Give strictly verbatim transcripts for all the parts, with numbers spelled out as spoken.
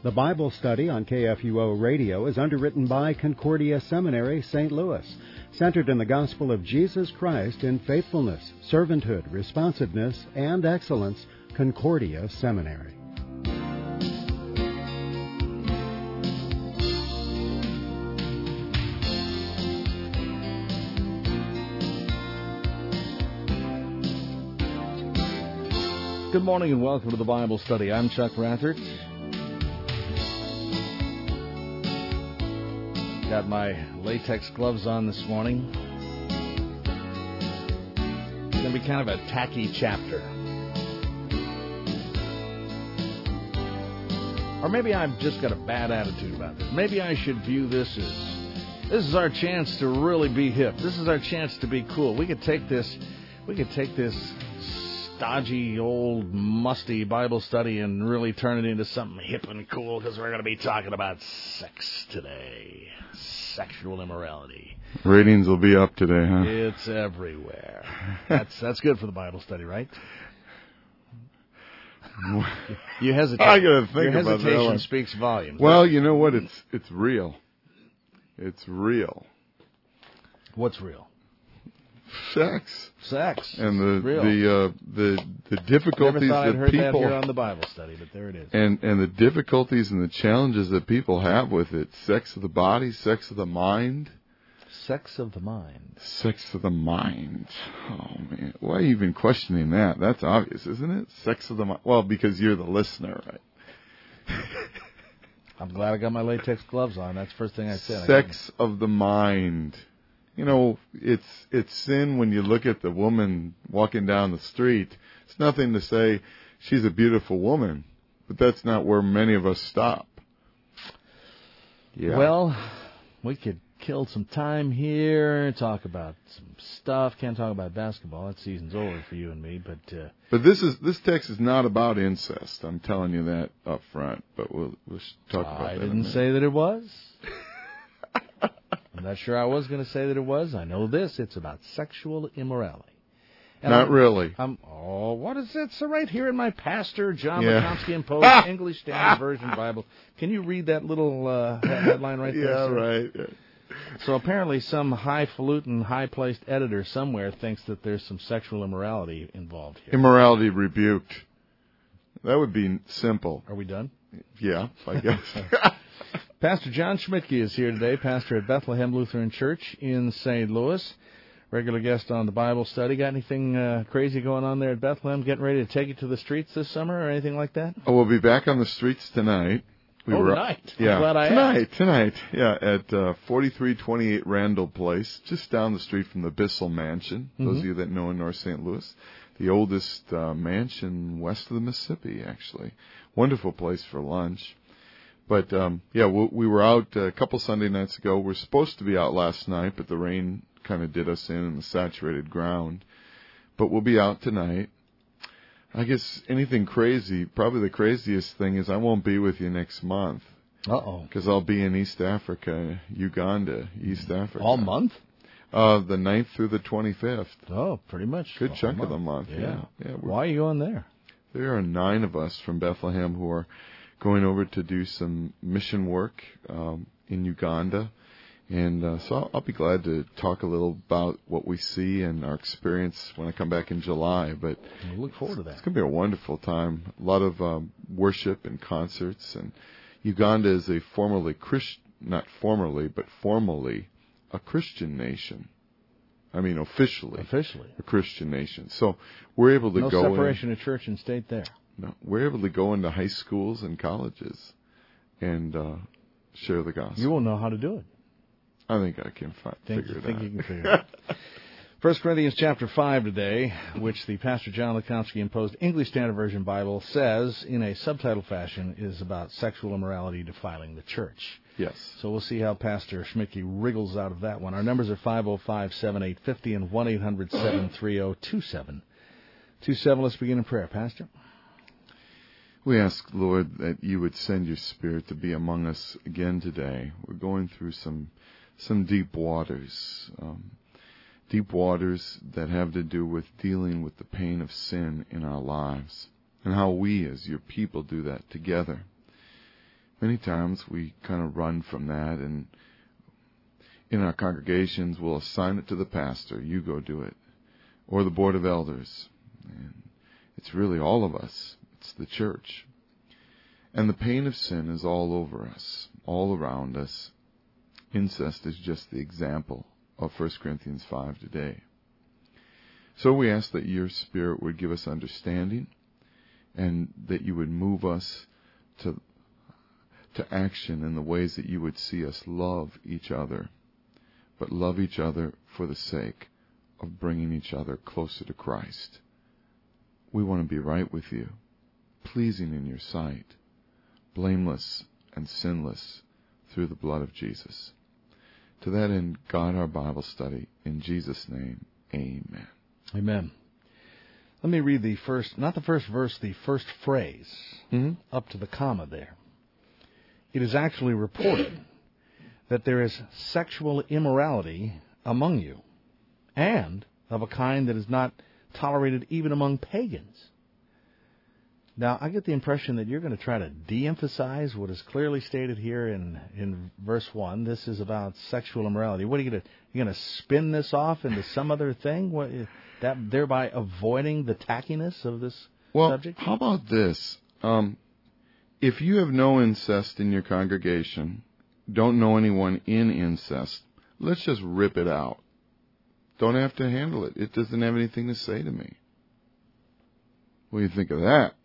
The Bible study on K F U O Radio is underwritten by Concordia Seminary, Saint Louis, centered in the gospel of Jesus Christ in faithfulness, servanthood, responsiveness, and excellence. Concordia Seminary. Good morning and welcome to the Bible study. I'm Chuck Rathert. Got my latex gloves on this morning. It's going to be kind of a tacky chapter. Or maybe I've just got a bad attitude about this. Maybe I should view this as, this is our chance to really be hip. This is our chance to be cool. We could take this, we could take this stodgy, old, musty Bible study and really turn it into something hip and cool, because we're going to be talking about sex today. Sexual immorality. Ratings will be up today, huh? It's everywhere. That's that's good for the Bible study, right? You hesitate. I gotta think Your about hesitation that speaks volumes. Well, you know what? It's it's real. It's real. What's real? Sex. Sex. And the real. the uh, the the difficulties Never thought that I'd heard people that here on the Bible study, but there it is. And and the difficulties and the challenges that people have with it. Sex of the body, sex of the mind. Sex of the mind. Sex of the mind. Oh man, why are you even questioning that? That's obvious, isn't it? Sex of the mind. Well, because you're the listener, right? I'm glad I got my latex gloves on. That's the first thing I said. Sex I of the mind. You know, it's it's sin when you look at the woman walking down the street. It's nothing to say she's a beautiful woman, but that's not where many of us stop. Yeah. Well, we could kill some time here, talk about some stuff. Can't talk about basketball. That season's over for you and me. But uh, but this is this text is not about incest. I'm telling you that up front. But we'll we'll talk about I that. I didn't in a minute. say that it was. I'm not sure I was going to say that it was. I know this. It's about sexual immorality. And Not I'm, really. I'm, oh, what is it? So right here in my Pastor John Yeah. McComsky Imposed English Standard Version Bible. Can you read that little uh, headline right there? Yeah, sir? right. Yeah. So apparently some highfalutin, high-placed editor somewhere thinks that there's some sexual immorality involved here. Immorality rebuked. That would be simple. Are we done? Yeah, I guess. Pastor John Schmidtke is here today, pastor at Bethlehem Lutheran Church in Saint Louis. Regular guest on the Bible study. Got anything uh, crazy going on there at Bethlehem? Getting ready to take it to the streets this summer or anything like that? Oh, we'll be back on the streets tonight. We oh, were, tonight. Yeah, I'm glad I tonight, asked. tonight. Yeah, at uh, forty-three twenty-eight Randall Place, just down the street from the Bissell Mansion. Mm-hmm. Those of you that know in North Saint Louis, the oldest uh, mansion west of the Mississippi, actually. Wonderful place for lunch. But, um, yeah, we, we were out a couple Sunday nights ago. We were supposed to be out last night, but the rain kind of did us in in the saturated ground. But we'll be out tonight. I guess anything crazy, probably the craziest thing is I won't be with you next month. Uh-oh. Because I'll be in East Africa, Uganda, East Africa. All month? Uh, the ninth through the twenty-fifth. Oh, pretty much. Good chunk of the month, Yeah. yeah. yeah Why are you going there? There are nine of us from Bethlehem who are going over to do some mission work um, in Uganda. And uh, so I'll, I'll be glad to talk a little about what we see and our experience when I come back in July. But we look forward to that. It's going to be a wonderful time. A lot of um, worship and concerts. And Uganda is a formerly Christ, not formerly, but formally a Christian nation. I mean, officially, officially a Christian nation. So we're able to no go. No separation in, of church and state there. No, we're able to go into high schools and colleges and uh, share the gospel. You will know how to do it. I think I can fi- think figure you, it think out. You can figure it out. First Corinthians chapter five today, which the Pastor John Lekomsky Imposed English Standard Version Bible says in a subtitle fashion is about sexual immorality defiling the church. Yes. So we'll see how Pastor Schmidtke wriggles out of that one. Our numbers are five oh five, seven eight five oh and one eight hundred, seven three oh, two seven two seven. Let's begin in prayer, Pastor. We ask, Lord, that you would send your Spirit to be among us again today. We're going through some some deep waters, um, deep waters that have to do with dealing with the pain of sin in our lives and how we as your people do that together. many times we kind of run from that, and in our congregations we'll assign it to the pastor. You go do it. Or the board of elders. And it's really all of us. It's the church. And the pain of sin is all over us, all around us. Incest is just the example of First Corinthians five today. So we ask that your Spirit would give us understanding, and that you would move us to, to action in the ways that you would see us love each other, but love each other for the sake of bringing each other closer to Christ. We want to be right with you, pleasing in your sight, blameless and sinless through the blood of Jesus. To that end, guide our Bible study. In Jesus' name, amen. Amen. Let me read the first, not the first verse, the first phrase, mm-hmm. up to the comma there. It is actually reported that there is sexual immorality among you, and of a kind that is not tolerated even among pagans. Now, I get the impression that you're going to try to de-emphasize what is clearly stated here in, in verse one. This is about sexual immorality. What are you going to you going to spin this off into some other thing? What, that thereby avoiding the tackiness of this well, subject? How about this? Um, if you have no incest in your congregation, don't know anyone in incest, let's just rip it out. Don't have to handle it. It doesn't have anything to say to me. What do you think of that?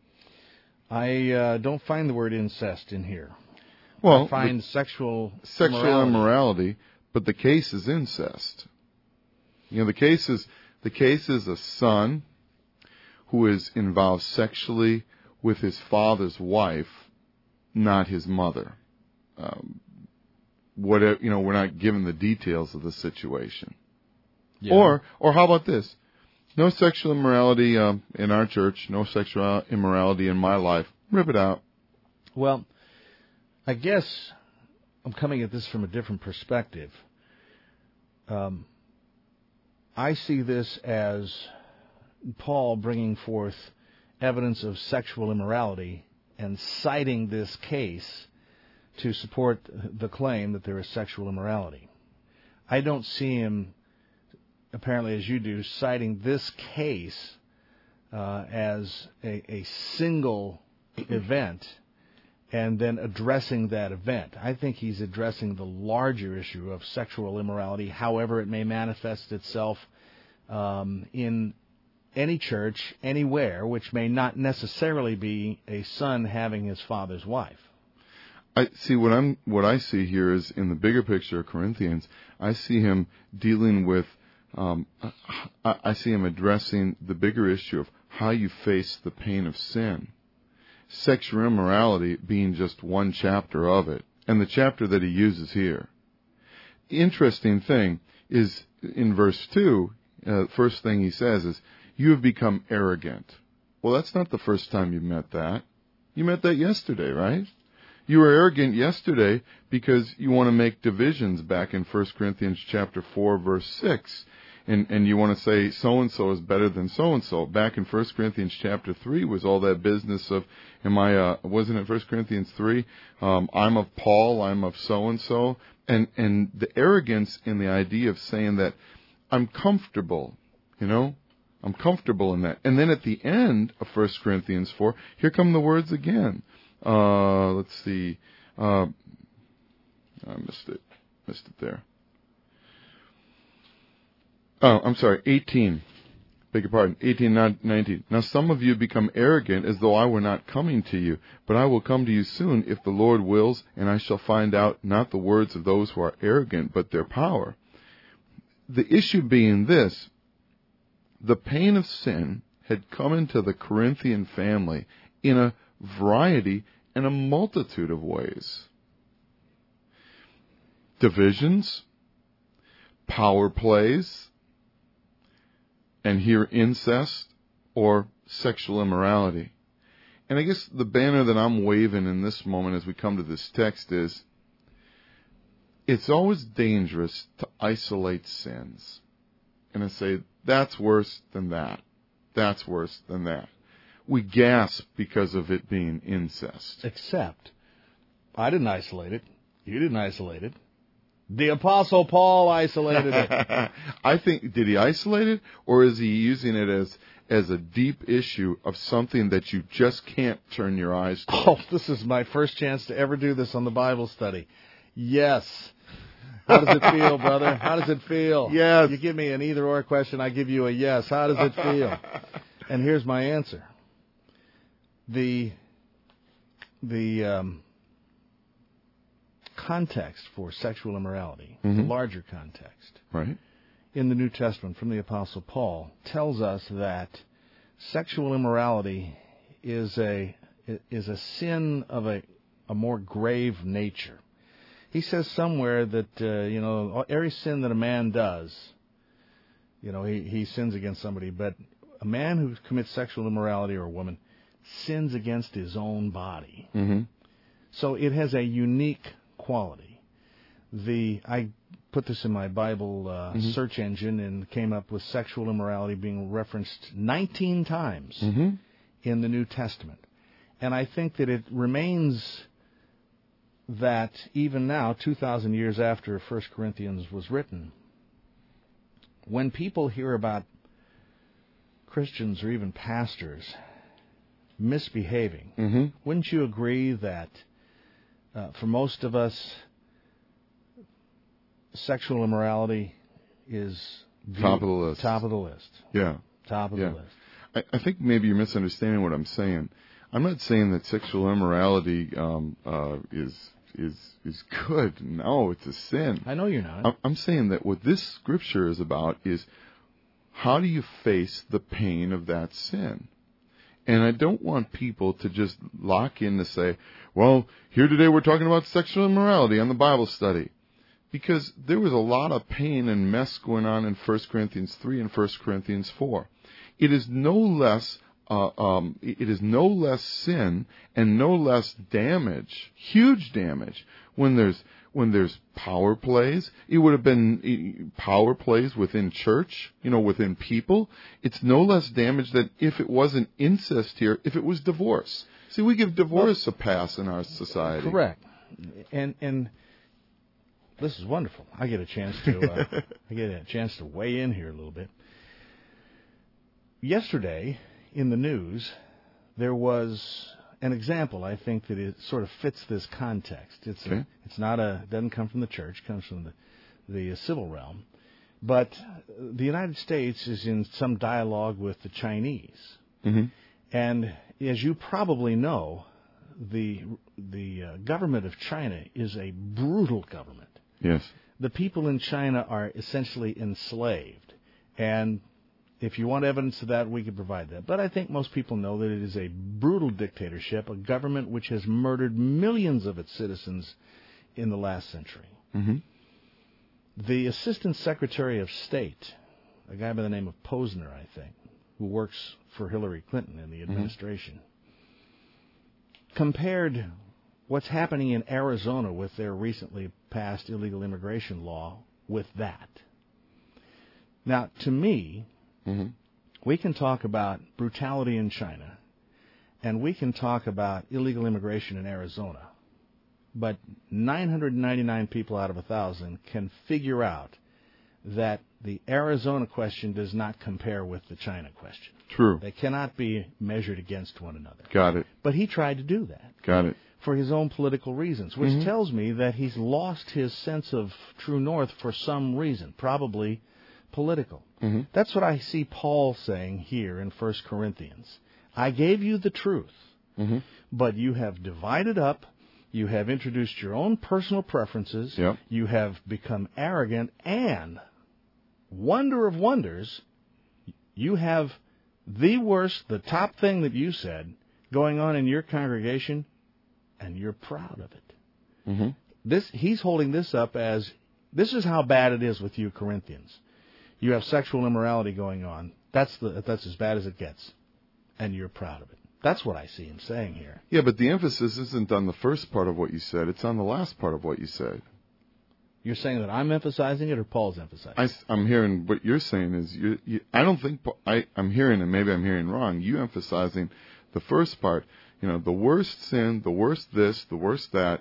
I uh, don't find the word incest in here. Well, I find sexual sexual immorality. immorality, but the case is incest. You know, the case is the case is a son who is involved sexually with his father's wife, not his mother. Um, whatever, you know, we're not given the details of the situation. Yeah. Or, or how about this? No sexual immorality um, in our church. No sexual immorality in my life. Rip it out. Well, I guess I'm coming at this from a different perspective. Um, I see this as Paul bringing forth evidence of sexual immorality and citing this case to support the claim that there is sexual immorality. I don't see him, apparently as you do, citing this case uh, as a, a single event and then addressing that event. I think he's addressing the larger issue of sexual immorality, however it may manifest itself um, in any church, anywhere, which may not necessarily be a son having his father's wife. I see what I'm what I see here is in the bigger picture of Corinthians, I see him dealing with Um, I, I see him addressing the bigger issue of how you face the pain of sin. Sexual immorality being just one chapter of it, and the chapter that he uses here. The interesting thing is in verse two, uh, first thing he says is, you have become arrogant. Well, that's not the first time you met that. You met that yesterday, right? You were arrogant yesterday because you want to make divisions back in First Corinthians chapter four, verse six. And, and you want to say so-and-so is better than so-and-so. Back in First Corinthians chapter three was all that business of, am I, uh, wasn't it First Corinthians three? Um, I'm of Paul, I'm of so-and-so. And, and the arrogance in the idea of saying that I'm comfortable, you know, I'm comfortable in that. And then at the end of First Corinthians four, here come the words again. Uh, let's see. Uh, I missed it. Missed it there. Oh, I'm sorry, eighteen. Beg your pardon, eighteen, not nineteen. Now some of you become arrogant as though I were not coming to you, but I will come to you soon if the Lord wills, and I shall find out not the words of those who are arrogant, but their power. The issue being this, the pain of sin had come into the Corinthian family in a variety and a multitude of ways. Divisions, power plays, and here incest or sexual immorality. And I guess the banner that I'm waving in this moment as we come to this text is, it's always dangerous to isolate sins. And I say, that's worse than that. That's worse than that. We gasp because of it being incest. Except, I didn't isolate it. You didn't isolate it. The Apostle Paul isolated it. I think, did he isolate it, or is he using it as as a deep issue of something that you just can't turn your eyes to? Oh, this is my first chance to ever do this on the Bible study. Yes. How does it feel, brother? How does it feel? Yes. You give me an either-or question, I give you a yes. How does it feel? And here's my answer. The the um, context for sexual immorality, mm-hmm. the larger context, right, in the New Testament from the Apostle Paul, tells us that sexual immorality is a is a sin of a, a more grave nature. He says somewhere that, uh, you know, every sin that a man does, you know, he, he sins against somebody, but a man who commits sexual immorality, or a woman, sins against his own body. Mm-hmm. So it has a unique quality. The I put this in my Bible uh, mm-hmm. search engine and came up with sexual immorality being referenced nineteen times mm-hmm. in the New Testament. And I think that it remains that even now, two thousand years after First Corinthians was written, when people hear about Christians or even pastors misbehaving, mm-hmm. wouldn't you agree that uh, for most of us, sexual immorality is top of the list? Top of the list. Yeah. Top of yeah. the list. I, I think maybe you're misunderstanding what I'm saying. I'm not saying that sexual immorality um, uh, is is is good. No, it's a sin. I know you're not. I'm saying that what this scripture is about is how do you face the pain of that sin? And I don't want people to just lock in to say, well, here today we're talking about sexual immorality on the Bible study. Because there was a lot of pain and mess going on in First Corinthians three and First Corinthians four. It is no less uh, um, it is no less sin and no less damage, huge damage, when there's when there's power plays. It would have been power plays within church, you know, within people. It's no less damage than if it wasn't incest here, if it was divorce. See, we give divorce well, a pass in our society. Correct. And and this is wonderful. I get a chance to uh, I get a chance to weigh in here a little bit. Yesterday, in the news, there was an example, I think, that it sort of fits this context. It's okay. a, it's not a it doesn't come from the church, it comes from the the civil realm. But the United States is in some dialogue with the Chinese, mm-hmm. and as you probably know, the the uh, government of China is a brutal government. Yes. The people in China are essentially enslaved, and if you want evidence of that, we can provide that. But I think most people know that it is a brutal dictatorship, a government which has murdered millions of its citizens in the last century. Mm-hmm. The Assistant Secretary of State, a guy by the name of Posner, I think, who works for Hillary Clinton in the administration, mm-hmm. compared what's happening in Arizona with their recently passed illegal immigration law with that. Now, to me, mm-hmm. we can talk about brutality in China, and we can talk about illegal immigration in Arizona, but nine hundred ninety-nine people out of one thousand can figure out that the Arizona question does not compare with the China question. True. They cannot be measured against one another. Got it. But he tried to do that. Got it. For his own political reasons, which mm-hmm. tells me that he's lost his sense of true north for some reason, probably political. Mm-hmm. That's what I see Paul saying here in First Corinthians. I gave you the truth, mm-hmm. but you have divided up, you have introduced your own personal preferences, yep. you have become arrogant, and, wonder of wonders, you have the worst, the top thing that you said going on in your congregation, and you're proud of it. Mm-hmm. This he's holding this up as, this is how bad it is with you Corinthians. You have sexual immorality going on. That's the that's as bad as it gets, and you're proud of it. That's what I see him saying here. Yeah, but the emphasis isn't on the first part of what you said. It's on the last part of what you said. You're saying that I'm emphasizing it, or Paul's emphasizing I, it? I'm hearing what you're saying is, you, you, I don't think, I, I'm hearing, and maybe I'm hearing wrong, you emphasizing the first part. You know, the worst sin, the worst this, the worst that,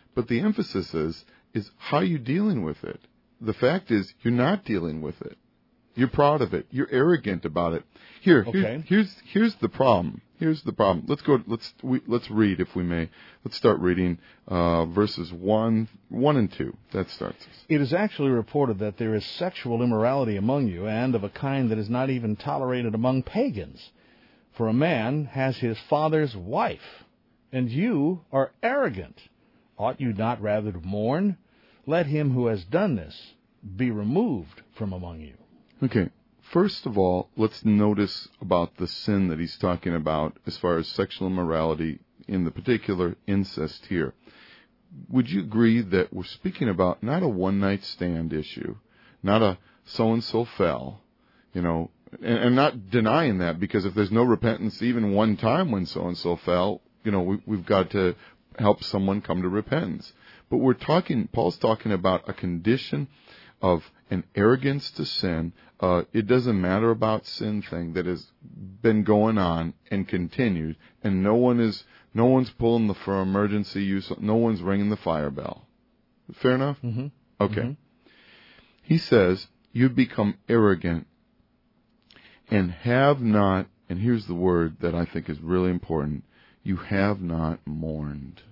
But the emphasis is, is how are you dealing with it? The fact is, you're not dealing with it. You're proud of it. You're arrogant about it. Here, Okay. here's, here's here's the problem. Here's the problem. Let's go. Let's we, let's read, if we may. Let's start reading uh, verses one, one and two. That starts us. It is actually reported that there is sexual immorality among you, and of a kind that is not even tolerated among pagans. For a man has his father's wife, and you are arrogant. Ought you not rather to mourn? Let him who has done this be removed from among you. Okay. First of all, let's notice about the sin that he's talking about as far as sexual immorality, in the particular incest here. Would you agree that we're speaking about not a one-night stand issue, not a so-and-so fell, you know, and, and not denying that, because if there's no repentance even one time when so-and-so fell, you know, we, we've got to help someone come to repentance. But we're talking, Paul's talking about a condition of an arrogance to sin. Uh, it doesn't matter about sin thing that has been going on and continued, and no one is, no one's pulling the for emergency use. No one's ringing the fire bell. Fair enough? Mm-hmm. Okay. Mm-hmm. He says you become arrogant and have not. And here's the word that I think is really important: you have not mourned.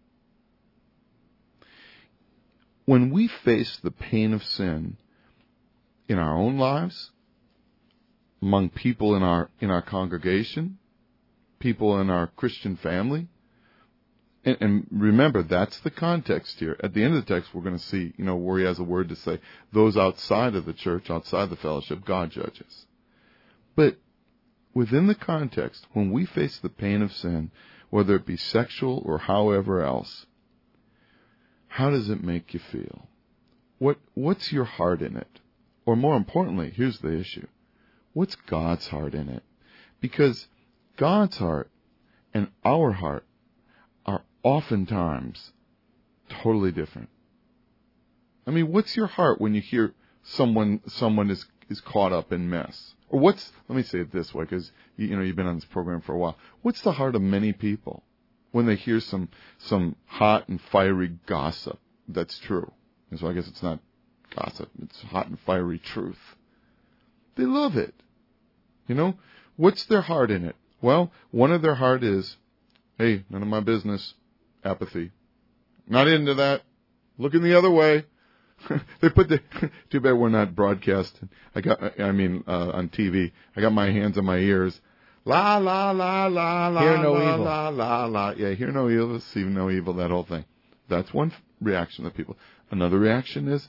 When we face the pain of sin in our own lives, among people in our in our congregation, people in our Christian family, and, and remember, that's the context here. At the end of the text, we're going to see, you know, where he has a word to say, those outside of the church, outside the fellowship, God judges. But within the context, when we face the pain of sin, whether it be sexual or however else, how does it make you feel? What What's your heart in it? Or more importantly, here's the issue. What's God's heart in it? Because God's heart and our heart are oftentimes totally different. I mean, what's your heart when you hear someone someone is, is caught up in mess? Or what's, let me say it this way, because you, you know, you've been on this program for a while. What's the heart of many people when they hear some some hot and fiery gossip that's true? And so I guess it's not gossip, it's hot and fiery truth. They love it. You know, what's their heart in it? Well, one of their heart is, hey, none of my business, apathy. Not into that. Looking the other way. They put the, too bad we're not broadcasting. I got, I mean, uh, on T V. I got my hands on my ears. La, la, la, la, la, hear no la, evil. la, la, la. Yeah, hear no evil, see no evil, that whole thing. That's one reaction of people. Another reaction is,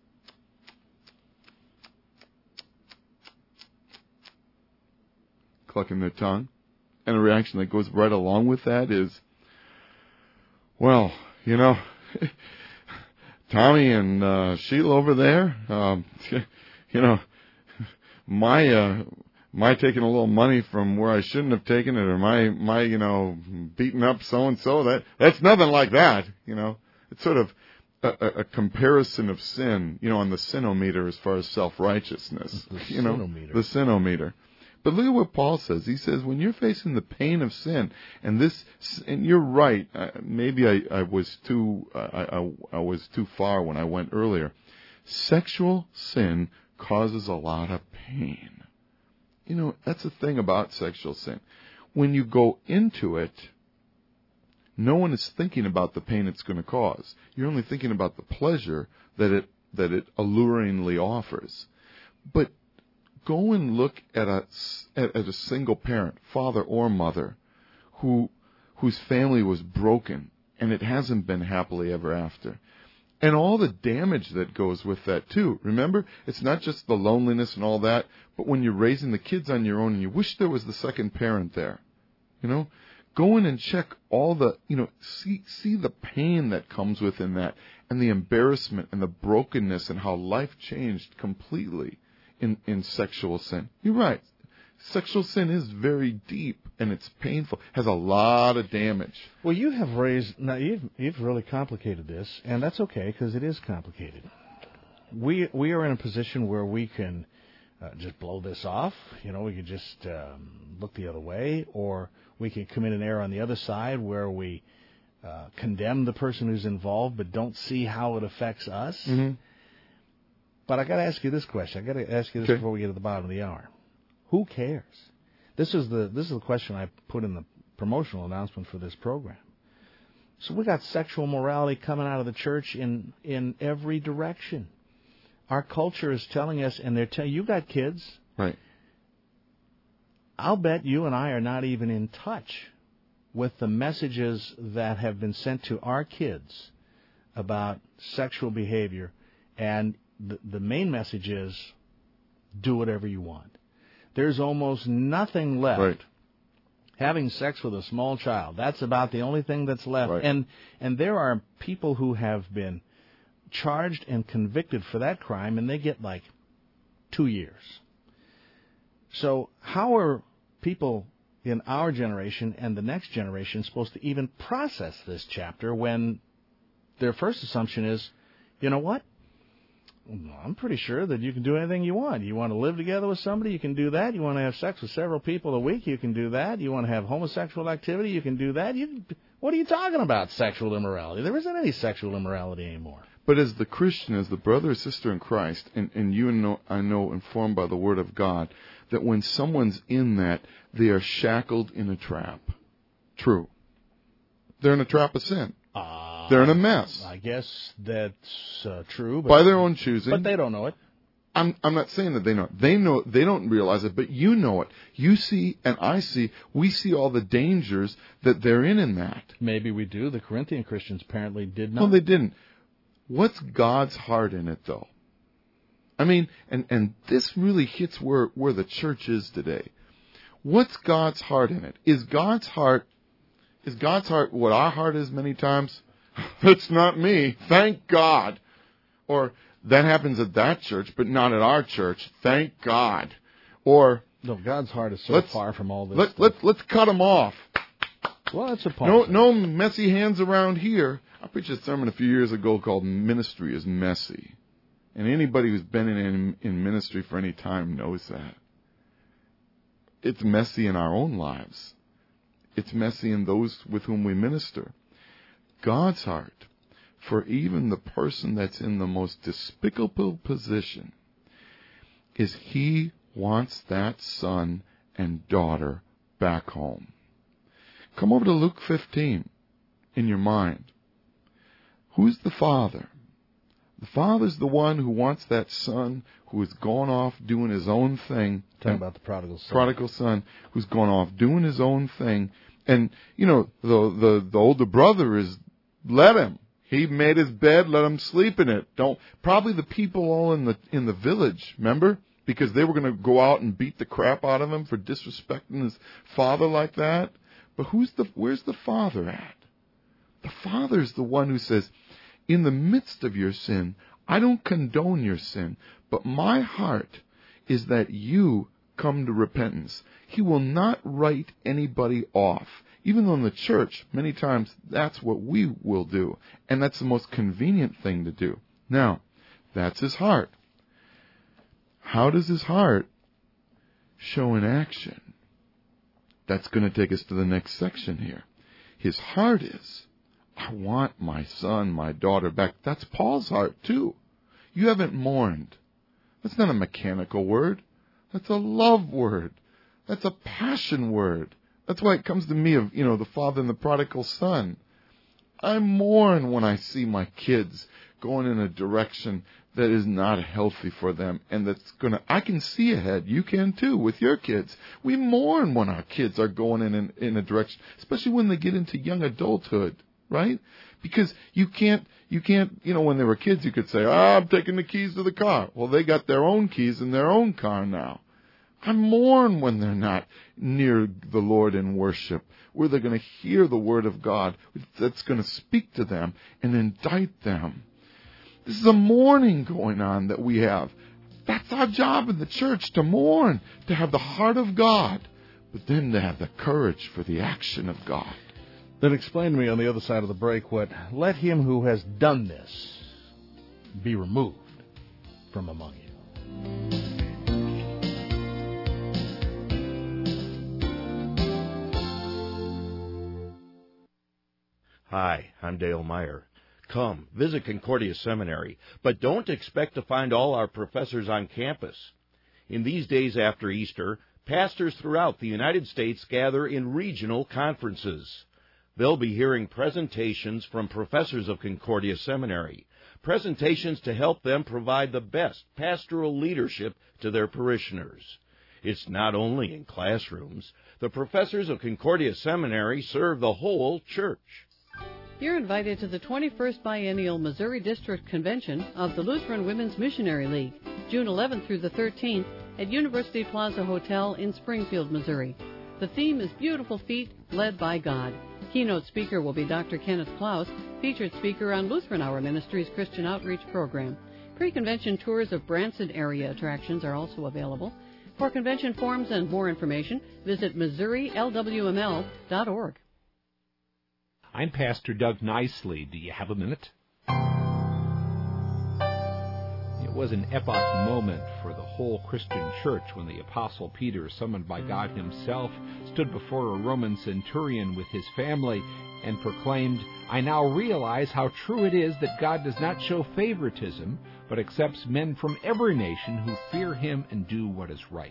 clucking their tongue. And a reaction that goes right along with that is, well, you know, Tommy and uh, Sheila over there, um, you know, my uh, my taking a little money from where I shouldn't have taken it, or my my you know beating up so and so, that that's nothing like that. You know, it's sort of a, a, a comparison of sin, you know, on the sinometer as far as self righteousness. You know, sinometer. the sinometer. But look at what Paul says. He says, when you're facing the pain of sin, and this, and you're right. Uh, maybe I, I was too, uh, I, I, I was too far when I went earlier. Sexual sin causes a lot of pain. You know, that's the thing about sexual sin. When you go into it, no one is thinking about the pain it's going to cause. You're only thinking about the pleasure that it that it alluringly offers. But go and look at a, at, at a single parent, father or mother, who whose family was broken, and it hasn't been happily ever after. And all the damage that goes with that, too. Remember, it's not just the loneliness and all that, but when you're raising the kids on your own and you wish there was the second parent there, you know, go in and check all the, you know, see see the pain that comes within that, and the embarrassment and the brokenness and how life changed completely in, in sexual sin. You're right. Sexual sin is very deep, and it's painful, has a lot of damage. Well, you have raised, now you've, you've really complicated this, and that's okay, because it is complicated. We we are in a position where we can uh, just blow this off. You know, we could just um, look the other way, or we can commit an error on the other side where we uh, condemn the person who's involved, but don't see how it affects us. Mm-hmm. But I got to ask you this question. I got to ask you this okay. before we get to the bottom of the hour. Who cares? This is the this is the question I put in the promotional announcement for this program. So we got sexual morality coming out of the church in in every direction. Our culture is telling us, and they're telling you got kids. Right. I'll bet you and I are not even in touch with the messages that have been sent to our kids about sexual behavior, and the, the main message is do whatever you want. There's almost nothing left. Right. Having sex with a small child, that's about the only thing that's left. Right. And and there are people who have been charged and convicted for that crime, and they get like two years. So how are people in our generation and the next generation supposed to even process this chapter when their first assumption is, you know what? I'm pretty sure that you can do anything you want. You want to live together with somebody, you can do that. You want to have sex with several people a week, you can do that. You want to have homosexual activity, you can do that. You, what are you talking about, sexual immorality? There isn't any sexual immorality anymore. But as the Christian, as the brother or sister in Christ, and, and you know, I know, informed by the Word of God, that when someone's in that, they are shackled in a trap. True. They're in a trap of sin. Uh, They're in a mess. I guess that's uh, true. But, by their own choosing. But they don't know it. I'm I'm not saying that they know. They know. They don't realize it, but you know it. You see, and I see. We see all the dangers that they're in in that. Maybe we do. The Corinthian Christians apparently did not. No, they didn't. What's God's heart in it, though? I mean, and, and this really hits where, where the church is today. What's God's heart in it? Is God's heart, is God's heart what our heart is many times? It's not me. Thank God. Or that happens at that church, but not at our church. Thank God. Or no, God's heart is so far from all this. Let, let, let's cut them off. Well, that's a part. No, no messy hands around here. I preached a sermon a few years ago called "Ministry is Messy," and anybody who's been in in ministry for any time knows that it's messy in our own lives. It's messy in those with whom we minister. God's heart for even the person that's in the most despicable position is He wants that son and daughter back home. Come over to Luke fifteen in your mind. Who's the father? The father's the one who wants that son who has gone off doing his own thing. Talking about the prodigal son. Prodigal son who's gone off doing his own thing. And, you know, the, the, the older brother is, let him. He made his bed, let him sleep in it. Don't, probably the people all in the, in the village, remember? Because they were going to go out and beat the crap out of him for disrespecting his father like that. But who's the, where's the father at? The father's the one who says, in the midst of your sin, I don't condone your sin, but my heart is that you come to repentance. He will not write anybody off. Even though in the church, many times, that's what we will do. And that's the most convenient thing to do. Now, that's his heart. How does his heart show in action? That's going to take us to the next section here. His heart is, I want my son, my daughter back. That's Paul's heart, too. You haven't mourned. That's not a mechanical word. That's a love word. That's a passion word. That's why it comes to me of, you know, the father and the prodigal son. I mourn when I see my kids going in a direction that is not healthy for them, and that's going to, I can see ahead. You can too with your kids. We mourn when our kids are going in, in, in a direction, especially when they get into young adulthood. Right? Because you can't, you can't, you know, when they were kids, you could say, ah, I'm taking the keys to the car. Well, they got their own keys in their own car now. I mourn when they're not near the Lord in worship, where they're going to hear the word of God that's going to speak to them and indict them. This is a mourning going on that we have. That's our job in the church, to mourn, to have the heart of God, but then to have the courage for the action of God. Then explain to me on the other side of the break what, let him who has done this be removed from among you. Hi, I'm Dale Meyer. Come, visit Concordia Seminary, but don't expect to find all our professors on campus. In these days after Easter, pastors throughout the United States gather in regional conferences. They'll be hearing presentations from professors of Concordia Seminary, presentations to help them provide the best pastoral leadership to their parishioners. It's not only in classrooms. The professors of Concordia Seminary serve the whole church. You're invited to the twenty-first Biennial Missouri District Convention of the Lutheran Women's Missionary League, June eleventh through the thirteenth at University Plaza Hotel in Springfield, Missouri. The theme is Beautiful Feet, Led by God. Keynote speaker will be Doctor Kenneth Klaus, featured speaker on Lutheran Hour Ministries Christian Outreach Program. Pre-convention tours of Branson area attractions are also available. For convention forms and more information, visit Missouri L W M L dot org. I'm Pastor Doug Nicely. Do you have a minute? It was an epoch moment for the whole Christian church when the Apostle Peter, summoned by God himself, stood before a Roman centurion with his family and proclaimed, "I now realize how true it is that God does not show favoritism, but accepts men from every nation who fear him and do what is right."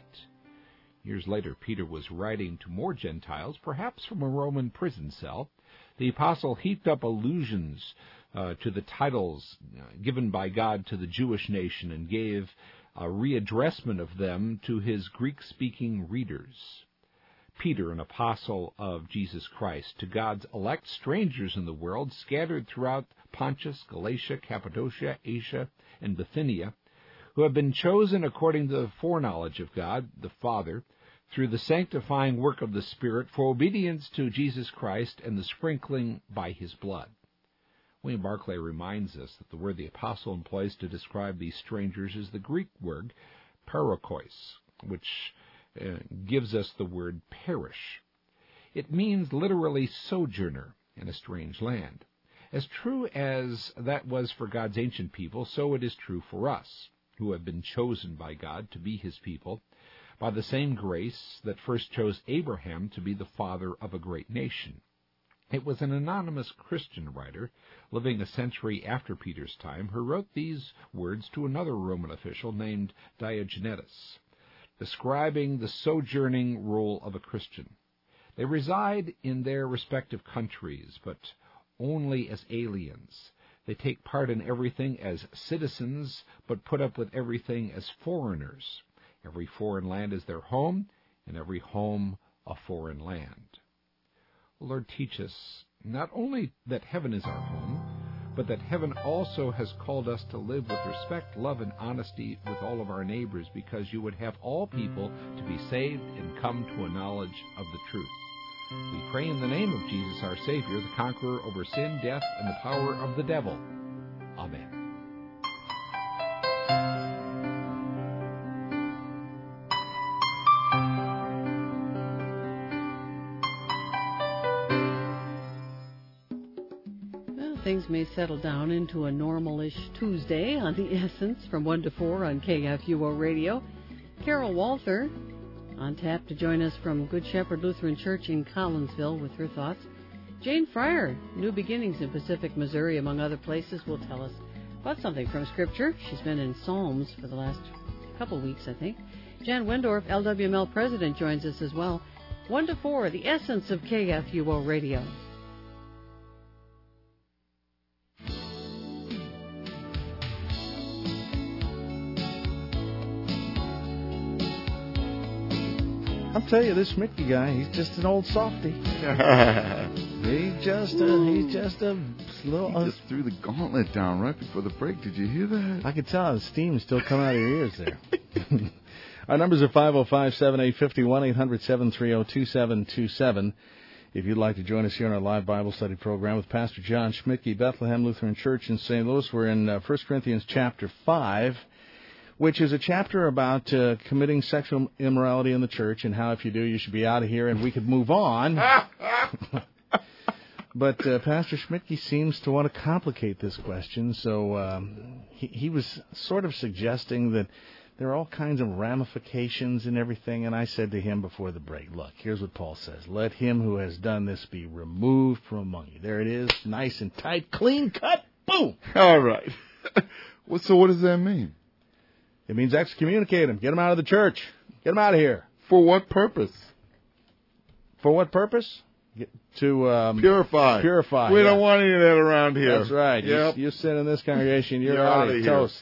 Years later, Peter was writing to more Gentiles, perhaps from a Roman prison cell. The apostle heaped up allusions uh, to the titles uh, given by God to the Jewish nation and gave a readdressment of them to his Greek-speaking readers. Peter, an apostle of Jesus Christ, to God's elect strangers in the world scattered throughout Pontus, Galatia, Cappadocia, Asia, and Bithynia, who have been chosen according to the foreknowledge of God the Father, through the sanctifying work of the Spirit, for obedience to Jesus Christ and the sprinkling by his blood. William Barclay reminds us that the word the apostle employs to describe these strangers is the Greek word parakos, which uh, gives us the word parish. It means literally sojourner in a strange land. As true as that was for God's ancient people, so it is true for us, who have been chosen by God to be his people, by the same grace that first chose Abraham to be the father of a great nation. It was an anonymous Christian writer, living a century after Peter's time, who wrote these words to another Roman official named Diogenetus, describing the sojourning role of a Christian. They reside in their respective countries, but only as aliens. They take part in everything as citizens, but put up with everything as foreigners. Every foreign land is their home, and every home a foreign land. Lord, teach us not only that heaven is our home, but that heaven also has called us to live with respect, love, and honesty with all of our neighbors, because you would have all people to be saved and come to a knowledge of the truth. We pray in the name of Jesus, our Savior, the conqueror over sin, death, and the power of the devil. Amen. Things may settle down into a normal-ish Tuesday on The Essence from one to four on K F U O Radio. Carol Walther on tap to join us from Good Shepherd Lutheran Church in Collinsville with her thoughts. Jane Fryer, New Beginnings in Pacific, Missouri, among other places, will tell us about something from Scripture. She's been in Psalms for the last couple weeks, I think. Jan Wendorf, L W M L President, joins us as well. one to four, The Essence of K F U O Radio. I'll tell you, this Schmidtke guy, he's just an old softy. he's just a, he's just a little... He just threw the gauntlet down right before the break. Did you hear that? I could tell the steam still coming out of your ears there. Our numbers are five oh five, seven eight five oh, one eight hundred, seven three oh, two seven two seven. If you'd like to join us here on our live Bible study program with Pastor John Schmidtke, Bethlehem Lutheran Church in Saint Louis, we're in uh, First Corinthians chapter five, which is a chapter about uh, committing sexual immorality in the church and how if you do, you should be out of here and we could move on. But uh, Pastor Schmidtke seems to want to complicate this question, so um, he, he was sort of suggesting that there are all kinds of ramifications and everything. And I said to him before the break, look, here's what Paul says. Let him who has done this be removed from among you. There it is, nice and tight, clean cut, boom. All right. Well, so what does that mean? It means excommunicate him. Get him out of the church. Get him out of here. For what purpose? For what purpose? Get to um, purify. Purify. We yeah. don't want any of that around here. That's right. Yep. You, you sit in this congregation, you're, you're out of here. toast.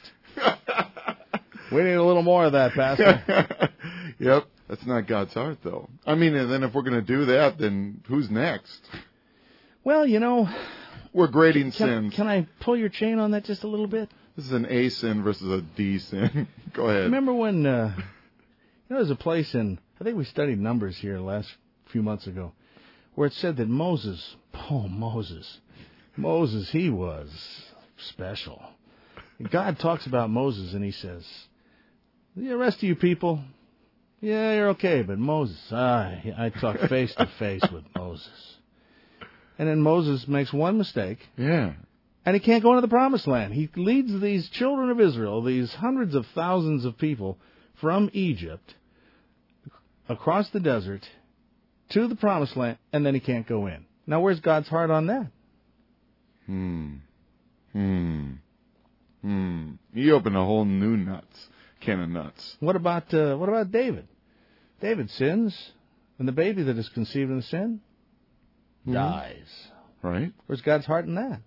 We need a little more of that, Pastor. Yep. That's not God's heart, though. I mean, and then if we're going to do that, then who's next? Well, you know, we're grading can, sins. Can I pull your chain on that just a little bit? This is an A sin versus a D sin. Go ahead. Remember when, uh, you know, there's a place in, I think we studied Numbers here last few months ago, where it said that Moses, oh, Moses, Moses, he was special. God talks about Moses and he says, the rest of you people, yeah, you're okay, but Moses, I, I talk face to face with Moses. And then Moses makes one mistake. Yeah. And he can't go into the promised land. He leads these children of Israel, these hundreds of thousands of people from Egypt across the desert to the promised land, and then he can't go in. Now, where's God's heart on that? Hmm. Hmm. Hmm. You open a whole new nuts, can of nuts. What about uh, what about David? David sins, and the baby that is conceived in sin mm-hmm. dies. Right. Where's God's heart in that?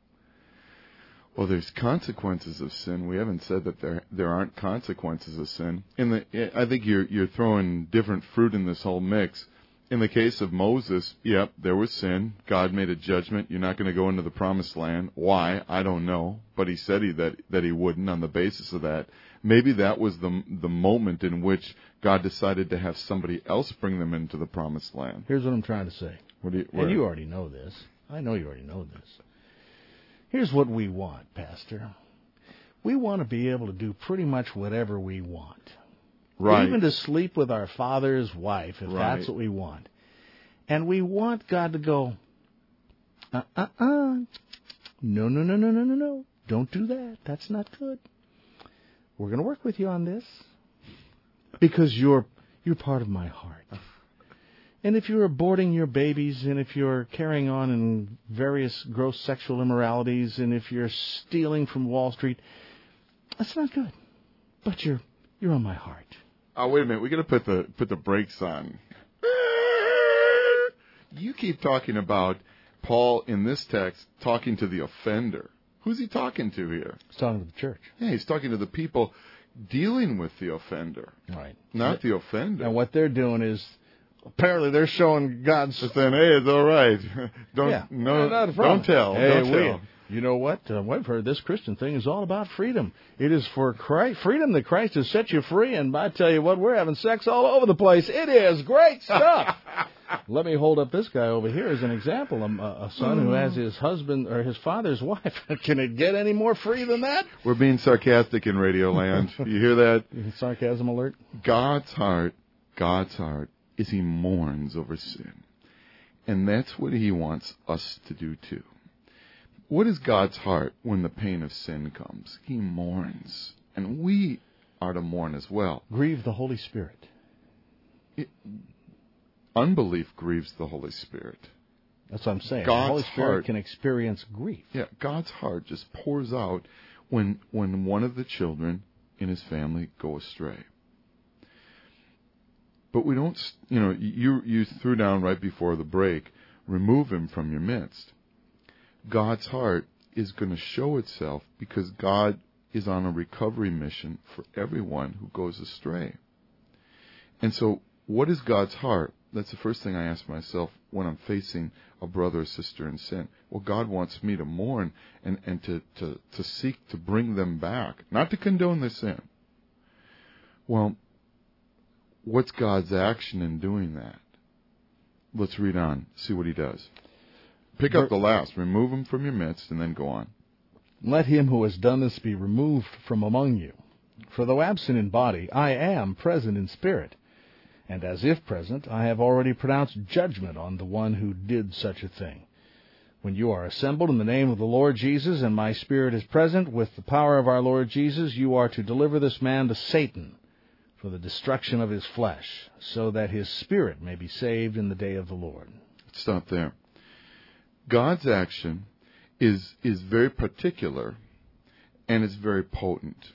Well, there's consequences of sin. We haven't said that there there aren't consequences of sin. In the, I think you're you're throwing different fruit in this whole mix. In the case of Moses, yep, there was sin. God made a judgment. You're not going to go into the promised land. Why? I don't know. But he said he, that that he wouldn't on the basis of that. Maybe that was the the moment in which God decided to have somebody else bring them into the promised land. Here's what I'm trying to say. What do you, and you already know this. I know you already know this. Here's what we want, Pastor. We want to be able to do pretty much whatever we want. Right. Even to sleep with our father's wife, if right. that's what we want. And we want God to go, uh-uh-uh, no, no, no, no, no, no, no. Don't do that. That's not good. We're going to work with you on this because you're you're part of my heart. And if you're aborting your babies, and if you're carrying on in various gross sexual immoralities, and if you're stealing from Wall Street, that's not good. But you're you're on my heart. Oh, wait a minute. We got to put the put the brakes on. You keep talking about Paul in this text talking to the offender. Who's he talking to here? He's talking to the church. Yeah, he's talking to the people dealing with the offender. Right. Not the offender. And what they're doing is, apparently they're showing God's... Just saying, hey, it's all right. Don't, yeah. no, no, don't tell. Hey, don't we, tell. You know what? Uh, we've heard this Christian thing is all about freedom. It is for Christ, freedom that Christ has set you free, and I tell you what, we're having sex all over the place. It is great stuff. Let me hold up this guy over here as an example. A, a son who has his husband or his father's wife. Can it get any more free than that? We're being sarcastic in Radio Land. You hear that? Sarcasm alert. God's heart, God's heart is he mourns over sin. And that's what he wants us to do too. What is God's heart when the pain of sin comes? He mourns. And we are to mourn as well. Grieve the Holy Spirit. It, unbelief grieves the Holy Spirit. That's what I'm saying. God's the Holy Spirit heart can experience grief. Yeah, God's heart just pours out when when one of the children in his family go astray. But we don't, you know, you you threw down right before the break, remove him from your midst. God's heart is going to show itself because God is on a recovery mission for everyone who goes astray. And so, what is God's heart? That's the first thing I ask myself when I'm facing a brother or sister in sin. Well, God wants me to mourn and, and to, to, to seek to bring them back, not to condone their sin. Well, what's God's action in doing that? Let's read on, see what he does. Pick up the last, remove him from your midst, and then go on. Let him who has done this be removed from among you. For though absent in body, I am present in spirit. And as if present, I have already pronounced judgment on the one who did such a thing. When you are assembled in the name of the Lord Jesus, and my spirit is present with the power of our Lord Jesus, you are to deliver this man to Satan for the destruction of his flesh, so that his spirit may be saved in the day of the Lord. Stop there. God's action is is very particular, and it's very potent.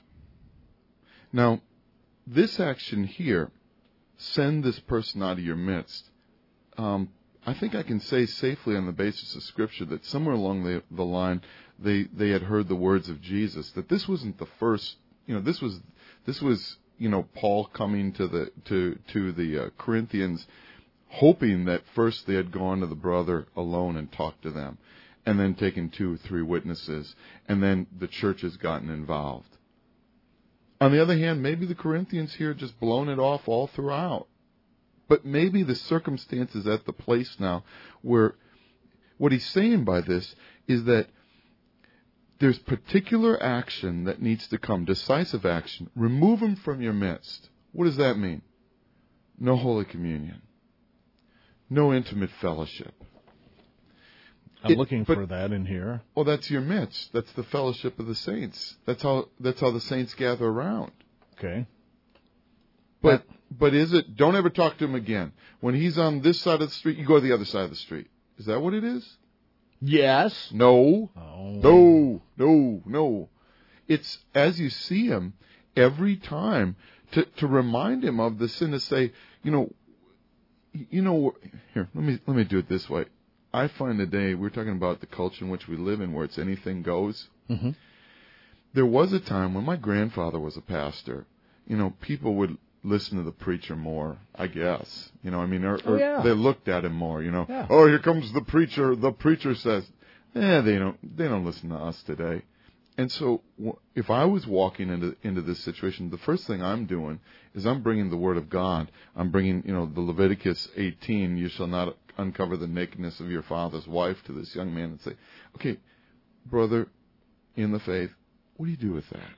Now, this action here, send this person out of your midst, um, I think I can say safely on the basis of Scripture that somewhere along the, the line they, they had heard the words of Jesus, that this wasn't the first, you know, this was, this was, you know, Paul coming to the, to, to the uh, Corinthians, hoping that first they had gone to the brother alone and talked to them, and then taken two or three witnesses, and then the church has gotten involved. On the other hand, maybe the Corinthians here just blown it off all throughout. But maybe the circumstance is at the place now where what he's saying by this is that there's particular action that needs to come, decisive action. Remove them from your midst. What does that mean? No Holy Communion. No intimate fellowship. I'm It, looking but, for that in here. Well, that's your midst. That's the fellowship of the saints. That's how that's how the saints gather around. Okay. But but is it, don't ever talk to him again. When he's on this side of the street, you go to the other side of the street. Is that what it is? Yes. No. Oh. No. No. No. It's as you see him every time to, to remind him of the sin, to say, you know, you know, here, let me let me do it this way. I find today, we're talking about the culture in which we live in, where it's anything goes. Mm-hmm. There was a time when my grandfather was a pastor, you know, people would listen to the preacher more, I guess. You know, I mean, or, or oh, yeah. they looked at him more, you know. Yeah. Oh, here comes the preacher. The preacher says, eh, they don't, they don't listen to us today. And so if I was walking into into this situation, the first thing I'm doing is I'm bringing the Word of God. I'm bringing, you know, the Leviticus eighteen, you shall not uncover the nakedness of your father's wife, to this young man, and say, okay, brother, in the faith, what do you do with that?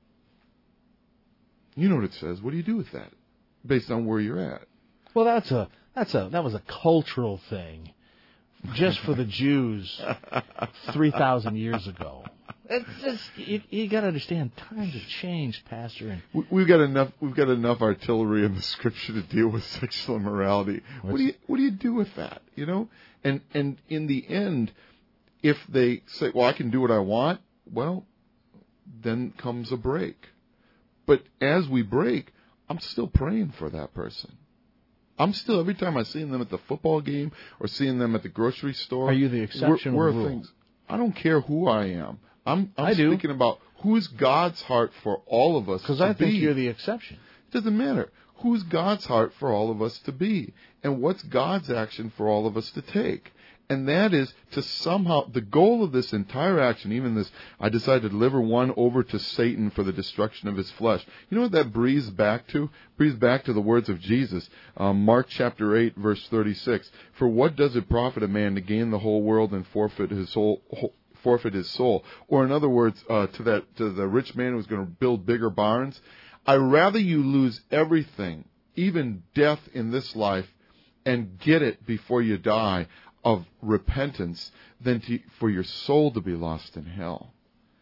You know what it says. What do you do with that, based on where you're at? Well, that's a that's a that was a cultural thing, just for the Jews, three thousand years ago. It's just you, you got to understand, times have changed, Pastor. And we, we've got enough. We've got enough artillery in the Scripture to deal with sexual immorality. What do you What do you do with that? You know, and and in the end, if they say, "Well, I can do what I want," well, then comes a break. But as we break, I'm still praying for that person. I'm still, every time I see them at the football game or seeing them at the grocery store. Are you the exception where, or where rule? Things, I don't care who I am. I'm, I'm I do. speaking about who's God's heart for all of us to be. Because I think you're the exception. It doesn't matter. Who's God's heart for all of us to be? And what's God's action for all of us to take? And that is to somehow, the goal of this entire action, even this, I decided to deliver one over to Satan for the destruction of his flesh. You know what that breathes back to? Breathes back to the words of Jesus. Um, Mark chapter eight, verse thirty-six. For what does it profit a man to gain the whole world and forfeit his soul? forfeit his soul? Or in other words, uh, to that, to the rich man who's going to build bigger barns, I'd rather you lose everything, even death in this life, and get it before you die of repentance, than to, for your soul to be lost in hell.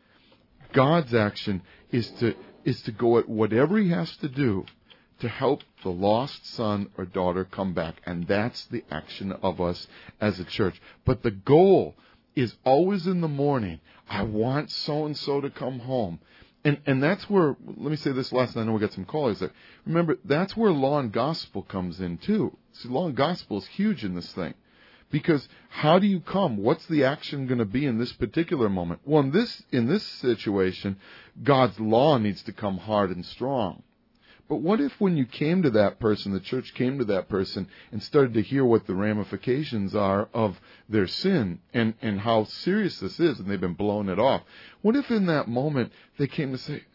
God's action is to is to go at whatever he has to do to help the lost son or daughter come back. And that's the action of us as a church. But the goal is always in the morning. I want so-and-so to come home. And and that's where, let me say this last, and I know we got some callers there. Remember, that's where law and gospel comes in too. See, law and gospel is huge in this thing. Because how do you come? What's the action going to be in this particular moment? Well, in this in this situation, God's law needs to come hard and strong. But what if when you came to that person, the church came to that person and started to hear what the ramifications are of their sin and, and how serious this is, and they've been blowing it off? What if in that moment they came to say,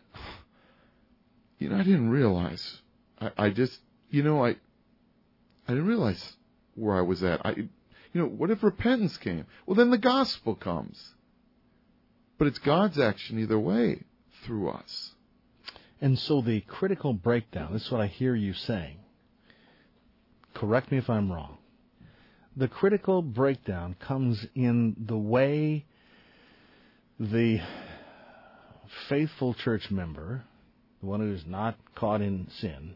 you know, I didn't realize. I, I just, you know, I I didn't realize where I was at. I You know, what if repentance came? Well, then the gospel comes. But it's God's action either way through us. And so the critical breakdown, this is what I hear you saying. Correct me if I'm wrong. the critical breakdown comes in the way the faithful church member, the one who is not caught in sin,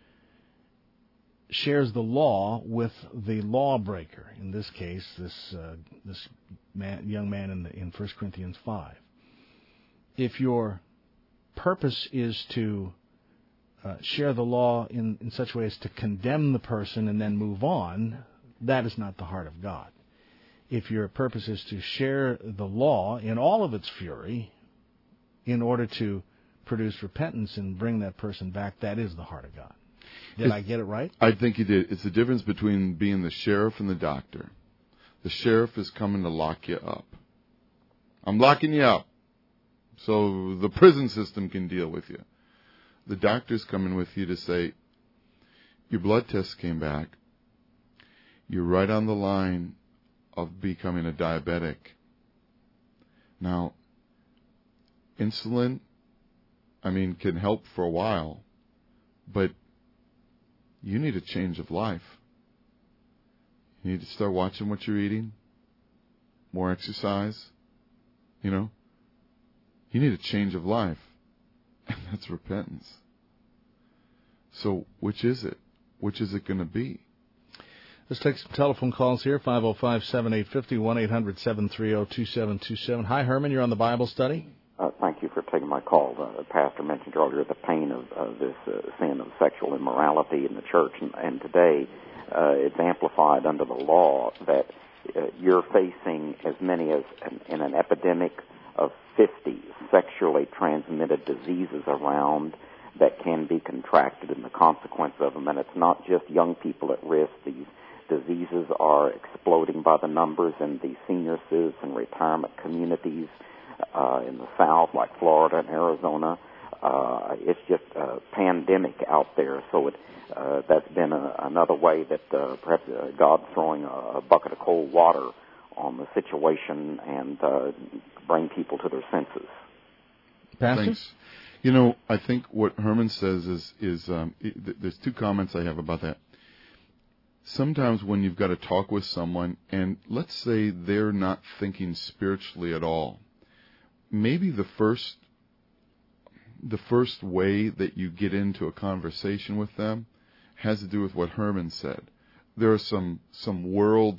shares the law with the lawbreaker. In this case, this uh, this man, young man in, the, in First Corinthians five. If your purpose is to uh, share the law in, in such a way as to condemn the person and then move on, that is not the heart of God. If your purpose is to share the law in all of its fury in order to produce repentance and bring that person back, that is the heart of God. Did it's, I get it right? I think you did. It's the difference between being the sheriff and the doctor. The sheriff is coming to lock you up. I'm locking you up so the prison system can deal with you. The doctor's coming with you to say, your blood test came back. You're right on the line of becoming a diabetic. Now, insulin, I mean, can help for a while, but you need a change of life. You need to start watching what you're eating, more exercise, you know. You need a change of life, and that's repentance. So which is it? Which is it going to be? Let's take some telephone calls here, five oh five, seven eight five oh, one eight hundred, seven three oh, two seven two seven. Hi, Herman, you're on the Bible study. Uh, thank you for taking my call. Uh, the pastor mentioned earlier the pain of uh, this uh, sin of sexual immorality in the church, and, and today uh, it's amplified under the law that uh, you're facing as many as an, in an epidemic of fifty sexually transmitted diseases around that can be contracted and the consequence of them. And it's not just young people at risk. These diseases are exploding by the numbers in the senior citizen retirement communities uh, in the South, like Florida and Arizona. Uh, it's just a pandemic out there. So it, uh, that's been a, another way that uh, perhaps uh, God's throwing a, a bucket of cold water on the situation and uh, bring people to their senses. Pastor? Thanks. You know, I think what Herman says is, is um, it, there's two comments I have about that. Sometimes when you've got to talk with someone, and let's say they're not thinking spiritually at all, maybe the first the first way that you get into a conversation with them has to do with what Herman said. There are some some world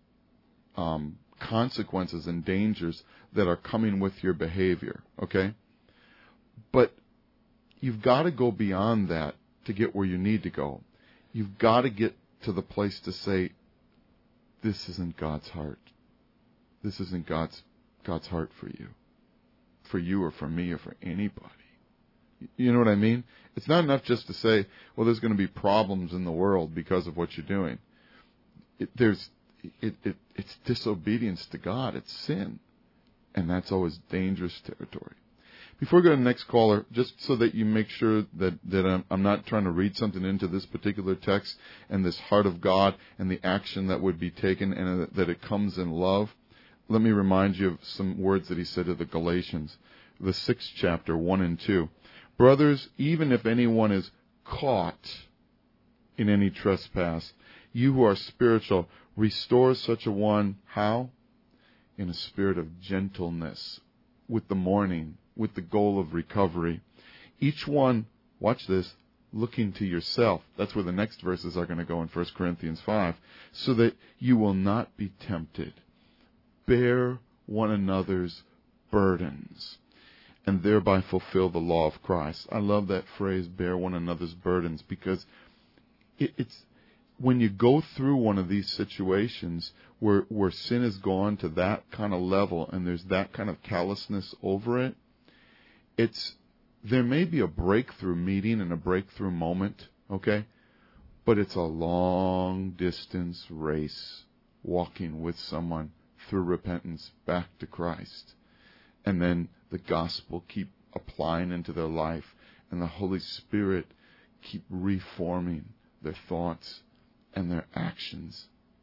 um, consequences and dangers that are coming with your behavior, okay? But you've got to go beyond that to get where you need to go. You've got to get to the place to say, this isn't God's heart. This isn't God's God's heart for you. For you or for me or for anybody. You know what I mean? It's not enough just to say, well, there's going to be problems in the world because of what you're doing. It, there's, it, it, it's disobedience to God. It's sin. And that's always dangerous territory. Before we go to the next caller, just so that you make sure that, that I'm, I'm not trying to read something into this particular text and this heart of God and the action that would be taken and that it comes in love, let me remind you of some words that he said to the Galatians, the sixth chapter, one and two. Brothers, even if anyone is caught in any trespass, you who are spiritual, restore such a one, how? In a spirit of gentleness, with the mourning, with the goal of recovery. Each one, watch this, looking to yourself. That's where the next verses are going to go in First Corinthians five. So that you will not be tempted. Bear one another's burdens and thereby fulfill the law of Christ. I love that phrase, bear one another's burdens, because it, it's when you go through one of these situations where, where sin has gone to that kind of level and there's that kind of callousness over it, it's there may be a breakthrough meeting and a breakthrough moment, okay? But it's a long distance race walking with someone through repentance back to Christ. And then the gospel keep applying into their life and the Holy Spirit keep reforming their thoughts and their actions.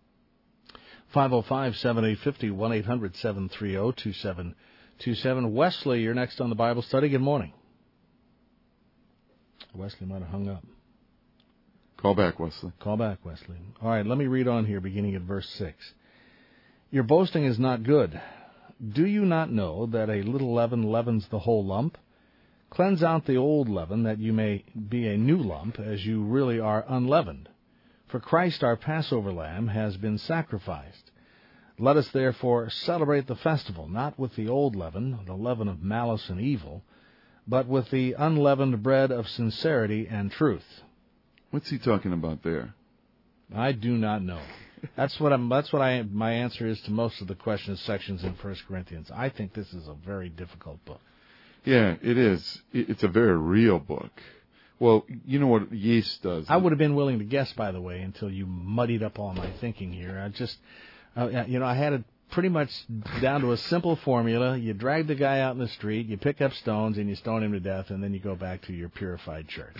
five oh five, seven eight five oh, one eight hundred, seven three oh, two seven two seven. Wesley, you're next on the Bible study. Good morning. Wesley might have hung up. Call back, Wesley. Call back, Wesley. All right, let me read on here, beginning at verse six. Your boasting is not good. Do you not know that a little leaven leavens the whole lump? Cleanse out the old leaven, that you may be a new lump, as you really are unleavened. For Christ our Passover lamb has been sacrificed. Let us therefore celebrate the festival, not with the old leaven, the leaven of malice and evil, but with the unleavened bread of sincerity and truth. What's he talking about there? I do not know. That's what I'm. That's what I. My answer is to most of the questions sections in First Corinthians. I think this is a very difficult book. Yeah, it is. It's a very real book. Well, you know what yeast does. I would have been willing to guess, by the way, until you muddied up all my thinking here. I just, uh, you know, I had it pretty much down to a simple formula. You drag the guy out in the street, you pick up stones, and you stone him to death, and then you go back to your purified church.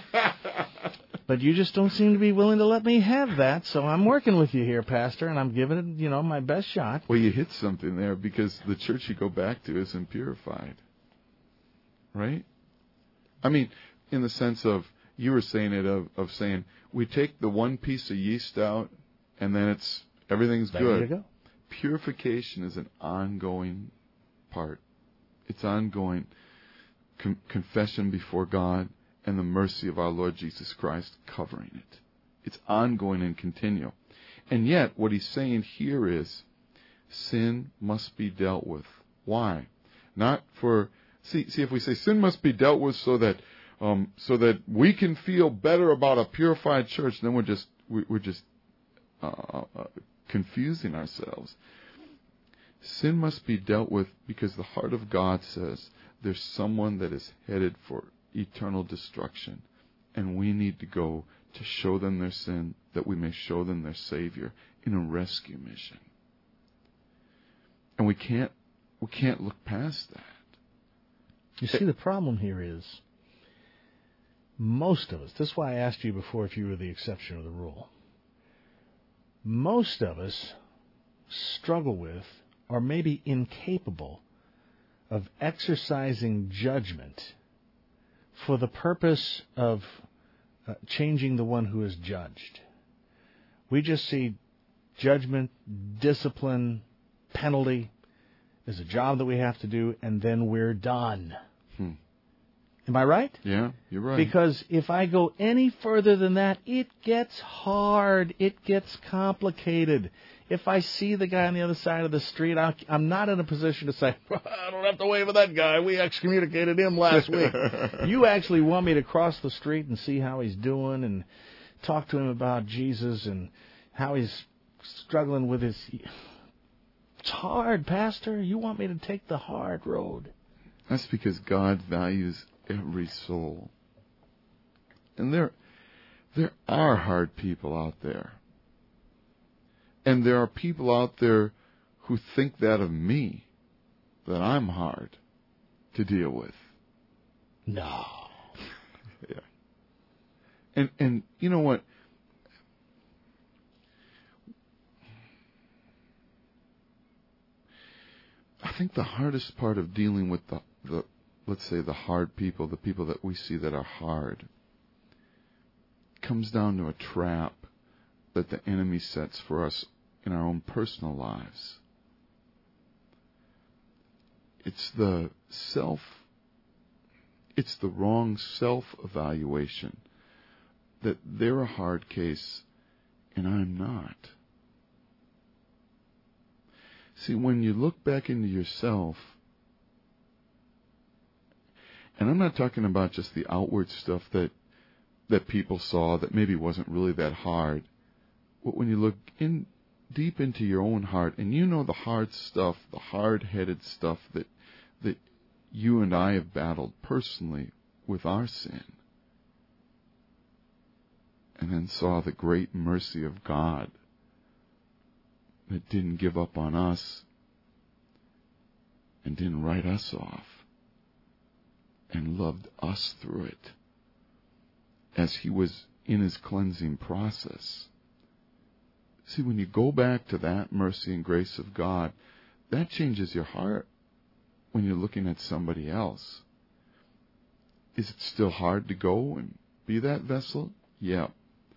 But you just don't seem to be willing to let me have that, so I'm working with you here, Pastor, and I'm giving it, you know, my best shot. Well, you hit something there, because the church you go back to isn't purified. Right? I mean, in the sense of, you were saying it, of, of saying, we take the one piece of yeast out, and then it's everything's there good. You go. Purification is an ongoing part. It's ongoing con- confession before God and the mercy of our Lord Jesus Christ covering it. It's ongoing and continual. And yet, what he's saying here is, sin must be dealt with. Why? Not for... See, see, if we say sin must be dealt with so that um, so that we can feel better about a purified church, then we're just we, we're just uh, uh, confusing ourselves. Sin must be dealt with because the heart of God says there's someone that is headed for eternal destruction, and we need to go to show them their sin, that we may show them their Savior in a rescue mission. And we can't we can't look past that. You see, the problem here is, most of us, this is why I asked you before if you were the exception or the rule, most of us struggle with, or maybe incapable of exercising judgment for the purpose of uh, changing the one who is judged. We just see judgment, discipline, penalty as a job that we have to do, and then we're done. Hmm. Am I right? Yeah, you're right. Because if I go any further than that, it gets hard. It gets complicated. If I see the guy on the other side of the street, I'm not in a position to say, I don't have to wave at that guy. We excommunicated him last week. You actually want me to cross the street and see how he's doing and talk to him about Jesus and how he's struggling with his... It's hard, Pastor. You want me to take the hard road. That's because God values every soul. And there, there are hard people out there. And there are people out there who think that of me, that I'm hard to deal with. No. Yeah. And and you know what? I think the hardest part of dealing with the, the, let's say, the hard people, the people that we see that are hard, comes down to a trap that the enemy sets for us in our own personal lives. It's the self, it's the wrong self-evaluation that they're a hard case and I'm not. See, when you look back into yourself, and I'm not talking about just the outward stuff that that people saw that maybe wasn't really that hard, but when you look in deep into your own heart, and you know the hard stuff, the hard-headed stuff that that you and I have battled personally with our sin, and then saw the great mercy of God that didn't give up on us and didn't write us off and loved us through it as he was in his cleansing process. See, when you go back to that mercy and grace of God, that changes your heart when you're looking at somebody else. Is it still hard to go and be that vessel? Yeah.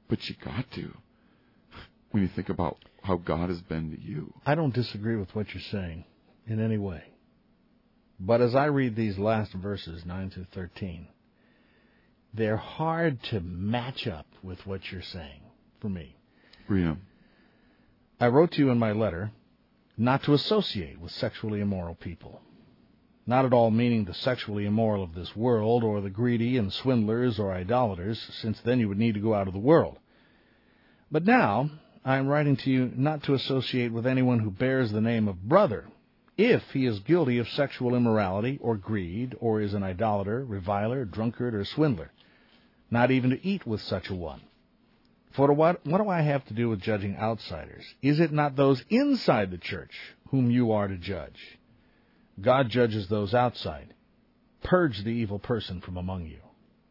But you got to, when you think about how God has been to you. I don't disagree with what you're saying in any way. But as I read these last verses, nine through thirteen, they're hard to match up with what you're saying for me. Read them. I wrote to you in my letter not to associate with sexually immoral people. Not at all meaning the sexually immoral of this world, or the greedy and swindlers or idolaters, since then you would need to go out of the world. But now I am writing to you not to associate with anyone who bears the name of brother, if he is guilty of sexual immorality or greed, or is an idolater, reviler, drunkard, or swindler, not even to eat with such a one. For what, what do I have to do with judging outsiders? Is it not those inside the church whom you are to judge? God judges those outside. Purge the evil person from among you.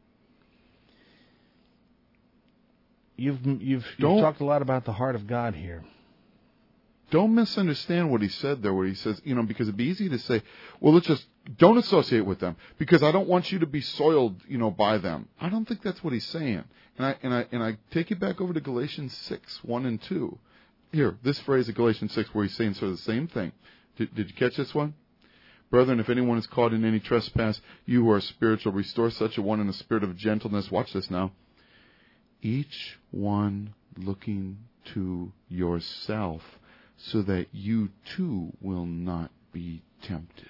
You've you've, you've talked a lot about the heart of God here. Don't misunderstand what he said there, where he says, you know, because it'd be easy to say, well, let's just don't associate with them because I don't want you to be soiled, you know, by them. I don't think that's what he's saying. And I and I and I take you back over to Galatians six, one and two. Here, this phrase of Galatians six, where he's saying sort of the same thing. Did, did you catch this one? Brethren, if anyone is caught in any trespass, you who are spiritual, restore such a one in a spirit of gentleness. Watch this now. Each one looking to yourself, so that you too will not be tempted.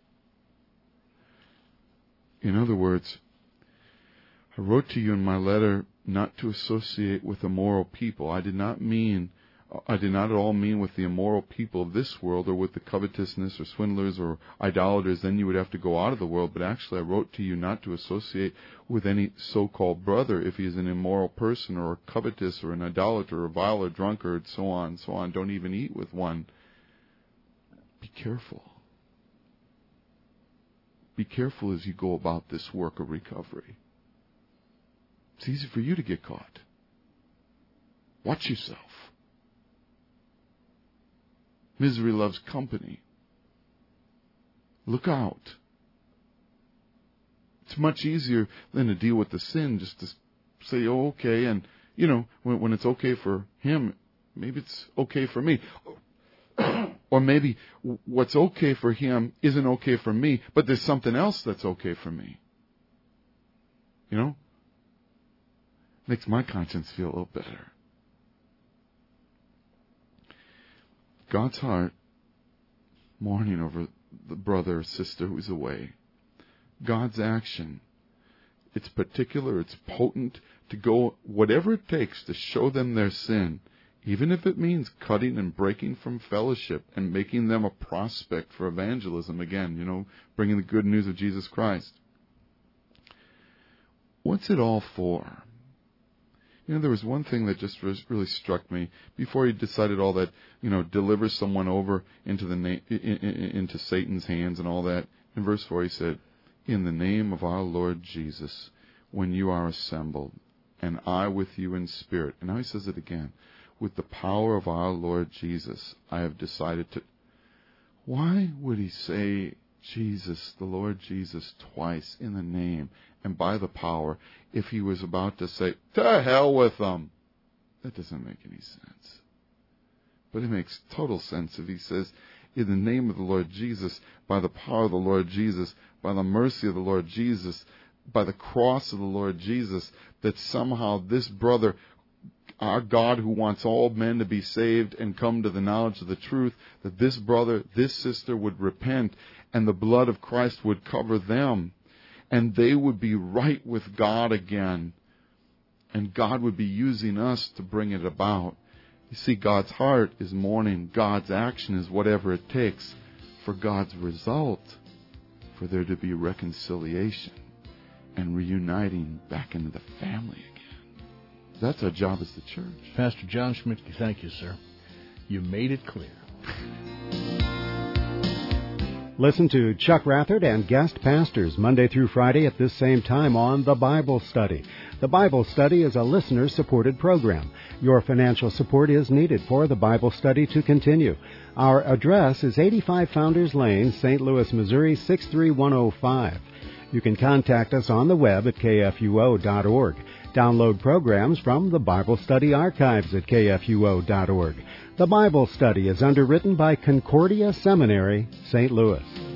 In other words, I wrote to you in my letter not to associate with immoral people. I did not mean I did not at all mean with the immoral people of this world, or with the covetousness or swindlers or idolaters. Then you would have to go out of the world. But actually I wrote to you not to associate with any so-called brother if he is an immoral person, or a covetous, or an idolater, or a reviler, drunkard, so on, so on. Don't even eat with one. Be careful. Be careful as you go about this work of recovery. It's easy for you to get caught. Watch yourself. Misery loves company. Look out. It's much easier than to deal with the sin, just to say, oh, okay, and, you know, when, when it's okay for him, maybe it's okay for me. Or maybe what's okay for him isn't okay for me, but there's something else that's okay for me. You know? Makes my conscience feel a little better. God's heart, mourning over the brother or sister who's away. God's action, it's particular, it's potent, to go whatever it takes to show them their sin, even if it means cutting and breaking from fellowship and making them a prospect for evangelism again, you know, bringing the good news of Jesus Christ. What's it all for? You know, there was one thing that just really struck me before he decided all that, you know, deliver someone over into the na- into Satan's hands and all that. In verse four, he said, "In the name of our Lord Jesus, when you are assembled, and I with you in spirit." And now he says it again. "With the power of our Lord Jesus, I have decided to." Why would he say Jesus, the Lord Jesus, twice in the name and by the power, if he was about to say, to hell with them? That doesn't make any sense. But it makes total sense if he says, in the name of the Lord Jesus, by the power of the Lord Jesus, by the mercy of the Lord Jesus, by the cross of the Lord Jesus, that somehow this brother, our God who wants all men to be saved and come to the knowledge of the truth, that this brother, this sister would repent, and the blood of Christ would cover them, and they would be right with God again, and God would be using us to bring it about. You see, God's heart is mourning. God's action is whatever it takes for God's result, for there to be reconciliation and reuniting back into the family again. That's our job as the church. Pastor John Schmidt, thank you, sir. You made it clear. Listen to Chuck Rathert and guest pastors Monday through Friday at this same time on The Bible Study. The Bible Study is a listener-supported program. Your financial support is needed for The Bible Study to continue. Our address is eighty-five Founders Lane, Saint Louis, Missouri, six three one oh five. You can contact us on the web at k f u o dot org. Download programs from the Bible Study Archives at K F U O dot org. The Bible Study is underwritten by Concordia Seminary, Saint Louis.